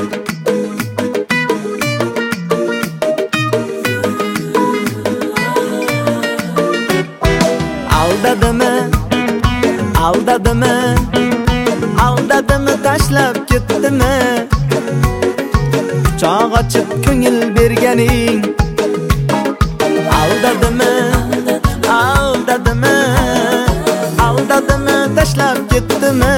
Aldadımı tashlab ketdimi? Quchoq ochib ko'ngil berganing aldadimi? Aldadımı tashlab ketdimi?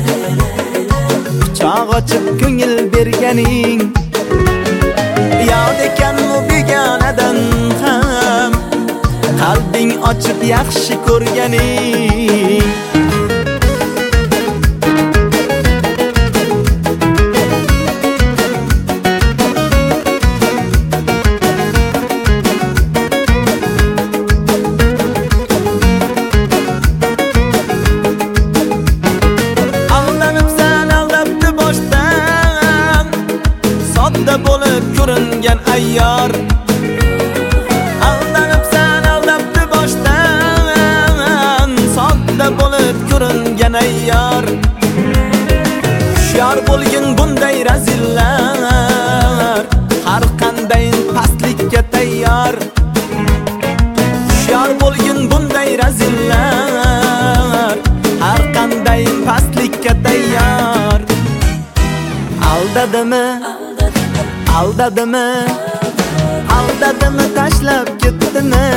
Quchoq ochib ko'ngil berganing yod ekan u begonadan ham qalbing ochib yaxshi ko'rganing bo'lib ko'ringan ayyor aldanibsan aldabdi boshdan sodda bo'lib ko'ringan ayyor hushyor bo'lgin bunday razillar har qanday pastlikka tayyor hushyor bo'lgin bunday razillar har qanday pastlikka tayyor aldadimi tashlab ketdimi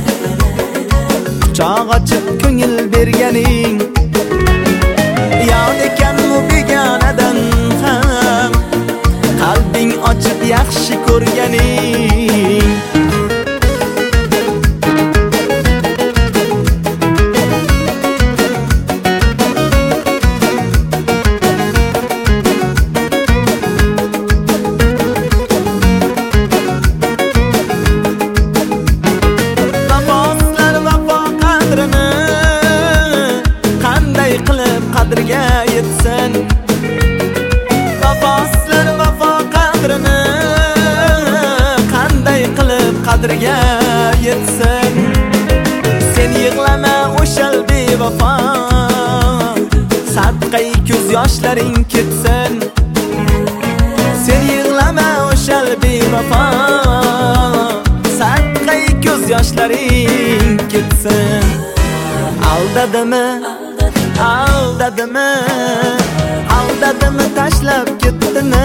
quchoq ochib ko'ngil berganing yod ekan u begonadan ham qalbing ochib yaxshi ko'rganing qadriga yetsin vafosizlar vafo qadrini qanday qilib qadriga yetsin sen yig'lama o'shal bevafo sadqai ko'z yoshlaring ketsin sen yig'lama o'shal bevafo sadqai ko'z yoshlaring ketsin aldadimi tashlab ketdimi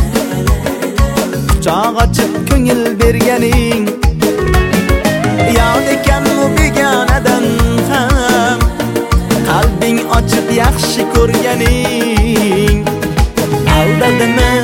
quchoq ochib ko'ngil berganing yod ekan u begonadan ham qalbing ochib yaxshi ko'rganing aldadimi